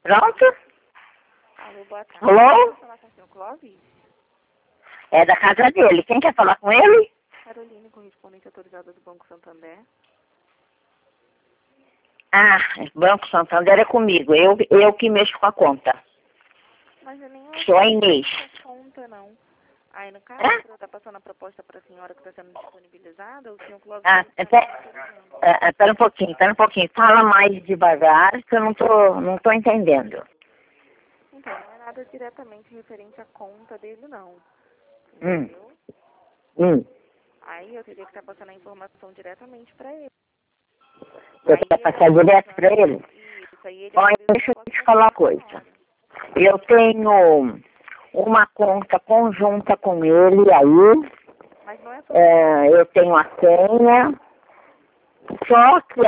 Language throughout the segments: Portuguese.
Pronto? Alô, boa tarde. Alô? Posso falar com o senhor Clóvis? É da casa dele. Quem quer falar com ele? Caroline, correspondente autorizada do Banco Santander. Ah, Banco Santander é comigo. Eu que mexo com a conta. Mas eu nem Sou a Inês. essa conta, não. Aí, no caso, Hã? está passando a proposta para a senhora que está sendo disponibilizada, o senhor Clóvis Ah, está autorizando. pera um pouquinho. Fala mais devagar que eu não tô entendendo. Então, não é nada diretamente referente à conta dele, não. Hum, Entendeu? Aí eu teria que estar passando a informação diretamente para ele. Você quer passar direto pra ele? Isso, aí ele Olha, deixa eu te falar uma coisa. Eu tenho uma conta conjunta com ele aí. Mas não é só... Eu tenho a senha. Só que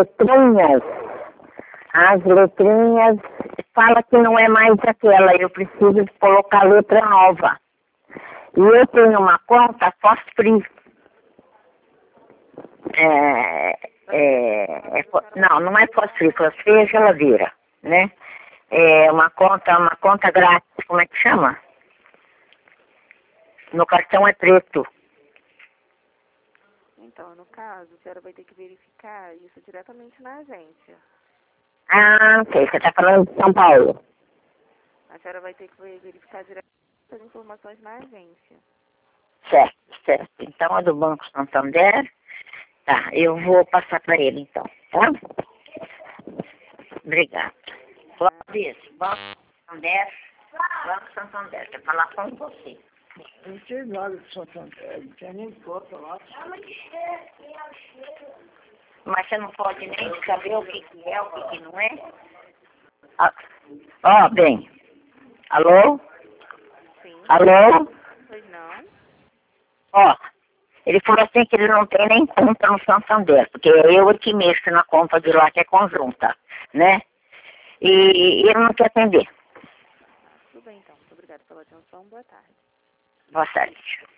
as letrinhas fala que não é mais aquela. Eu preciso colocar letra nova. E eu tenho uma conta Fosfree. Não é Fosfree. Fosfree é geladeira, né? É uma conta grátis. Como é que chama? No cartão é preto. Então, no caso, a senhora vai ter que verificar isso diretamente na agência. Ah, ok. Você está falando de São Paulo. A senhora vai ter que verificar diretamente as informações na agência. Certo. Então, a do Banco Santander. Tá, eu vou passar para ele, então. Tá? Obrigada. Clóvis, Banco Santander, quer falar com você. Não tem nada de Santander, não tem nem conta lá. Mas você não pode nem saber o que é, o que não é? Bem. Alô? Sim. Alô? Pois não? Ele falou assim que ele não tem nem conta no Santander, porque eu que mexo na conta de lá, que é conjunta, né? E ele não quer atender. Tudo bem, então. Muito obrigada pela atenção. Boa tarde. Boa tarde.